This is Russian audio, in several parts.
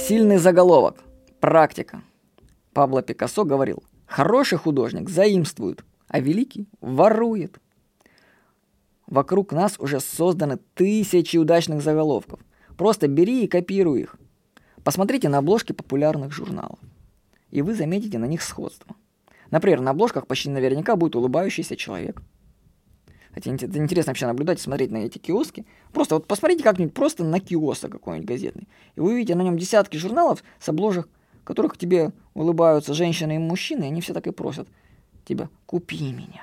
Сильный заголовок. Практика. Пабло Пикассо говорил: хороший художник заимствует, а великий ворует. Вокруг нас уже созданы тысячи удачных заголовков. Просто бери и копируй их. Посмотрите на обложки популярных журналов, и вы заметите на них сходство. Например, на обложках почти наверняка будет улыбающийся человек. Хотя это интересно вообще наблюдать и смотреть на эти киоски. Просто вот посмотрите как-нибудь просто на киоск какой-нибудь газетный. И вы увидите на нем десятки журналов с обложек, в которых тебе улыбаются женщины и мужчины, и они все так и просят тебя: купи меня.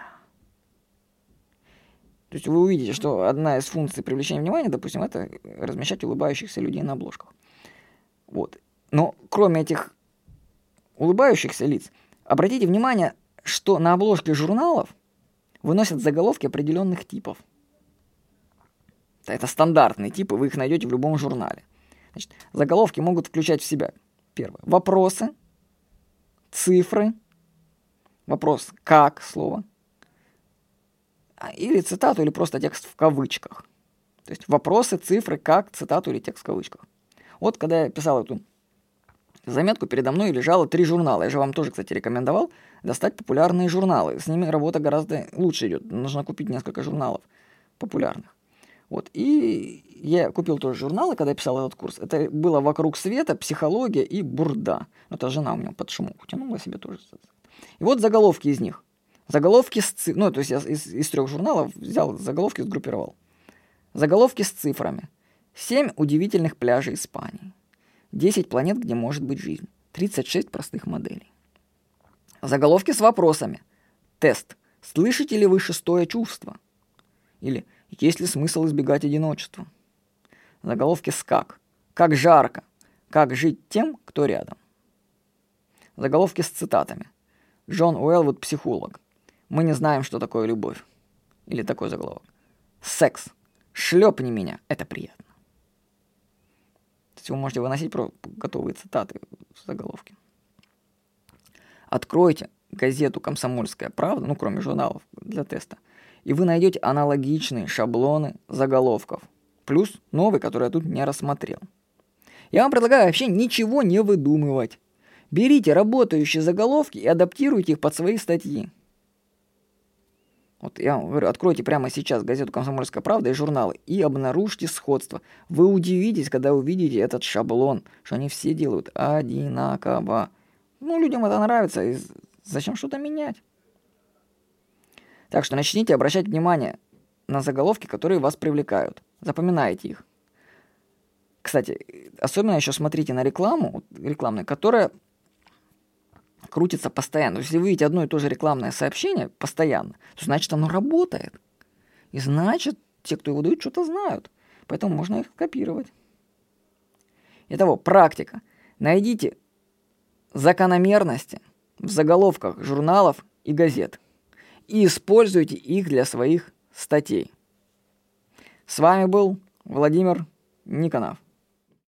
То есть вы увидите, что одна из функций привлечения внимания, допустим, это размещать улыбающихся людей на обложках. Вот. Но кроме этих улыбающихся лиц, обратите внимание, что на обложке журналов выносят заголовки определенных типов. Это стандартные типы, вы их найдете в любом журнале. Значит, заголовки могут включать в себя: первое, вопросы, цифры, вопрос «как» слово, или цитату, или просто текст в кавычках. То есть вопросы, цифры, как, цитату или текст в кавычках. Вот когда я писал эту заметку, передо мной лежало 3 журнала. Я же вам тоже, кстати, рекомендовал достать популярные журналы. С ними работа гораздо лучше идет. Нужно купить несколько журналов популярных. Вот. И я купил тоже журналы, когда я писал этот курс. Это было «Вокруг света», «Психология» и «Бурда». Это жена у меня под шумок тянула себе тоже. И вот заголовки из них. Заголовки с цифрами. Ну, то есть я из 3 журналов взял заголовки, сгруппировал. Заголовки с цифрами. 7 удивительных пляжей Испании. 10 планет, где может быть жизнь. 36 простых моделей. Заголовки с вопросами. Тест. Слышите ли вы 6-е чувство? Или есть ли смысл избегать одиночества? Заголовки с как. Как жарко. Как жить тем, кто рядом. Заголовки с цитатами. Джон Уэллвуд, психолог. Мы не знаем, что такое любовь. Или такой заголовок. Секс. Шлепни меня. Это приятно. То есть вы можете выносить готовые цитаты в заголовке. Откройте газету «Комсомольская правда», ну, кроме журналов для теста, и вы найдете аналогичные шаблоны заголовков. Плюс новый, который я тут не рассмотрел. Я вам предлагаю вообще ничего не выдумывать. Берите работающие заголовки и адаптируйте их под свои статьи. Вот я вам говорю, откройте прямо сейчас газету «Комсомольская правда» и журналы и обнаружьте сходство. Вы удивитесь, когда увидите этот шаблон, что они все делают одинаково. Ну, людям это нравится, и зачем что-то менять? Так что начните обращать внимание на заголовки, которые вас привлекают. Запоминайте их. Кстати, особенно еще смотрите на рекламу, рекламную, которая крутится постоянно. То есть, если вы видите одно и то же рекламное сообщение постоянно, то значит оно работает. И значит, те, кто его дают, что-то знают. Поэтому можно их копировать. Итого, практика. Найдите закономерности в заголовках журналов и газет и используйте их для своих статей. С вами был Владимир Никонов.